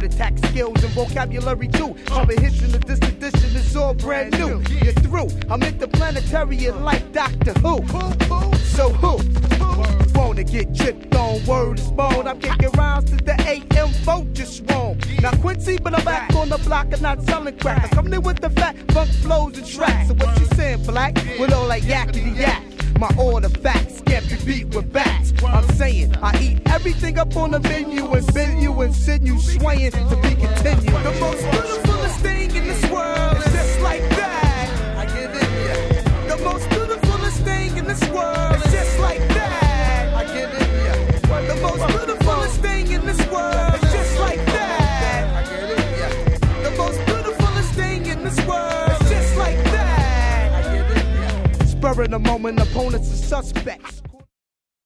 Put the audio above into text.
attitude, attack skills and vocabulary too. Cover hits in the distant edition, it's all brand new. You're through. I'm interplanetary like Doctor Who. So who wanna get tripped on? Word is bone. I'm kicking rounds to the AM vote just wrong. Now Quincy, but I'm back on the block and not selling crack. I come in with the fat funk flows and tracks. So what you saying, black? With all that yakety yak. My order facts can't be beat with bats. I'm saying I eat everything up on the menu and bend you and send you swaying to be continued. The most beautifulest thing in this world is just like that. I get in ya. The most beautifulest thing in this world is just like that. I get in ya. The most beautifulest thing in this world is just like that. I get in ya. The most beautifulest thing in this world is just like that. I get in ya. Spur in the moment, opponents are suspects.